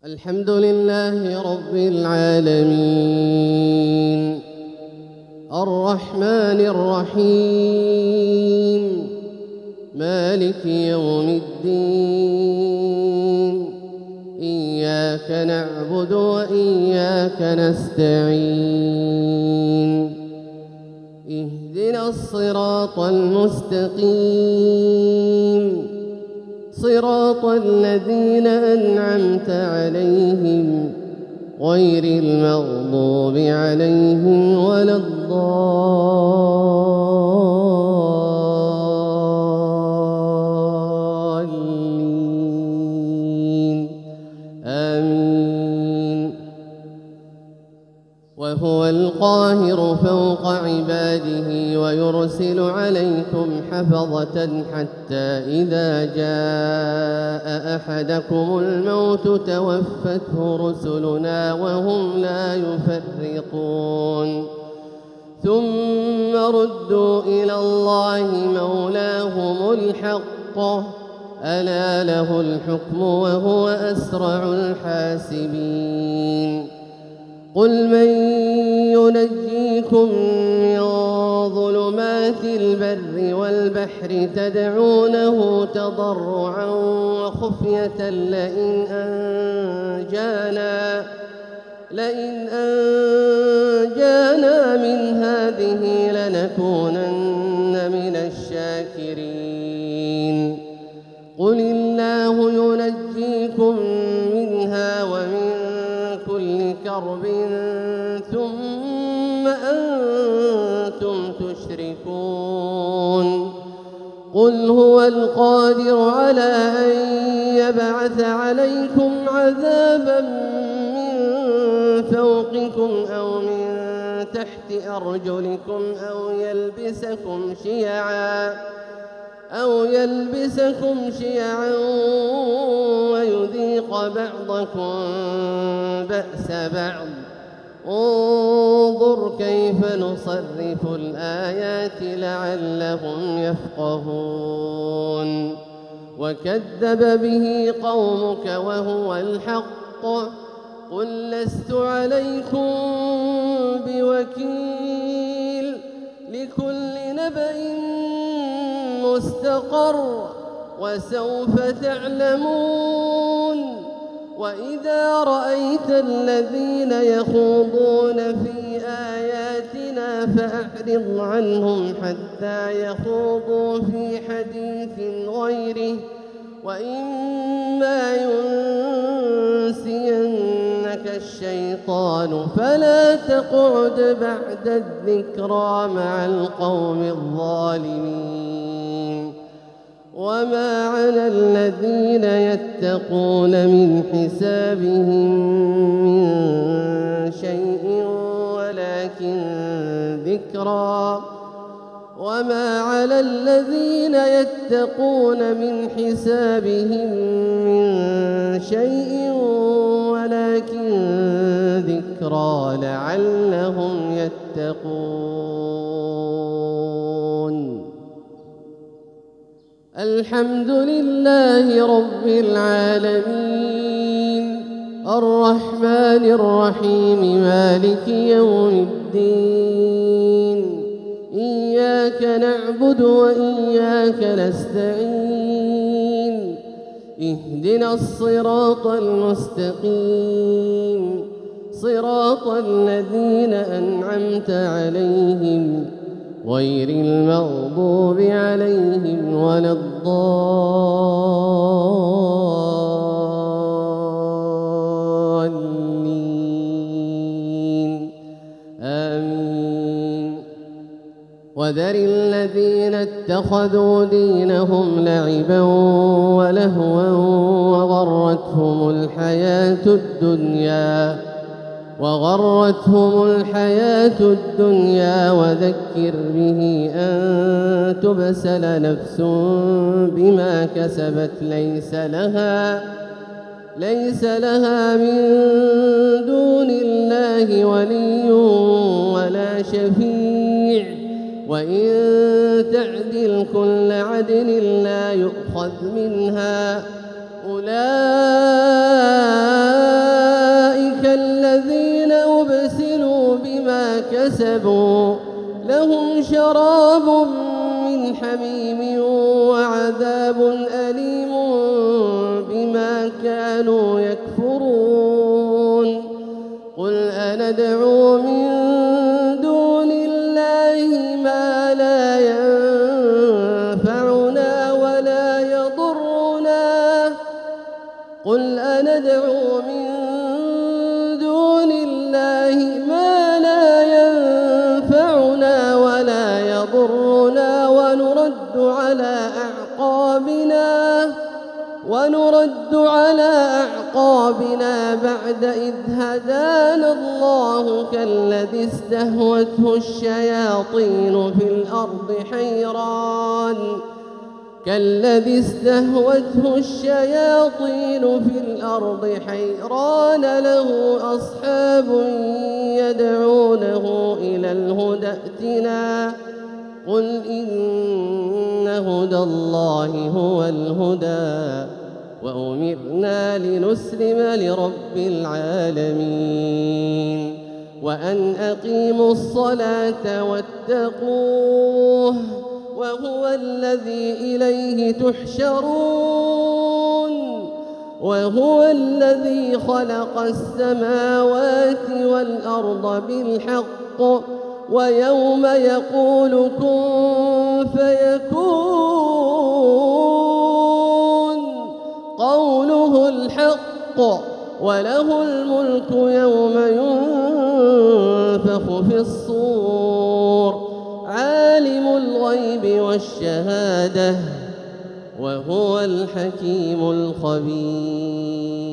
الحمد لله رب العالمين الرحمن الرحيم مالك يوم الدين إياك نعبد وإياك نستعين اهدنا الصراط المستقيم صراط الذين أنعمت عليهم غير المغضوب عليهم ولا الضالين آمين. وهو القاهر فوق عباده ويرسل عليكم حفظة حتى إذا جاء أحدكم الموت توفته رسلنا وهم لا يفرطون ثم ردوا إلى الله مولاهم الحق ألا له الحكم وهو أسرع الحاسبين. قل من ينجيكم من ظلمات البر والبحر تدعونه تضرعا وخفية لئن أنجانا من هذه لنكونن من الشاكرين. قل الله ينجيكم منها ومن كل كرب ثم أنتم تشركون. قل هو القادر على أن يبعث عليكم عذابا من فوقكم أو من تحت أرجلكم أو يلبسكم شيعا ويذيق بعضكم بأس بعض. انظر كيف نصرف الآيات لعلهم يفقهون. وكذب به قومك وهو الحق قل لست عليكم بوكيل لكل نبأ مستقر وسوف تعلمون. وإذا رأيت الذين يخوضون في آياتنا فأعرض عنهم حتى يخوضوا في حديث غيره وإما ينسينك الشيطان فلا تقعد بعد الذكرى مع القوم الظالمين. وما على الذين يتقون من حسابهم من شيء ولكن ذكرى لعلهم يتقون. الحمد لله رب العالمين الرحمن الرحيم مالك يوم الدين إياك نعبد وإياك نستعين اهدنا الصراط المستقيم صراط الذين أنعمت عليهم غير المغضوب عليهم ولا الضالين آمين. وذر الذين اتخذوا دينهم لعبا ولهوا وغرتهم الحياة الدنيا وذكر به أن تبسل نفس بما كسبت ليس لها من دون الله ولي ولا شفيع وإن تعدل كل عدل لا يؤخذ منها أولئك كسبوا لهم شراب من حميم وعذاب أليم بما كانوا يكفرون قل أندعو من دون الله ما لا ينفعنا ولا يضرنا قل أندعو من دون الله ما لا ينفعنا ولا يضرنا ونرد على أعقابنا بعد إذ هدانا الله كالذي استهوته الشياطين في الأرض حيران له أصحاب يدعونه إلى الهدى ائتنا قل إن هدى الله هو الهدى وأمرنا لنسلم لرب العالمين وأن أقيموا الصلاة واتقوه وهو الذي إليه تحشرون وهو الذي خلق السماوات والأرض بالحق ويوم يقول كن فيكون قوله الحق وله الملك يوم ينفخ في الصور عالم الغيب والشهادة وهو الحكيم الخبير.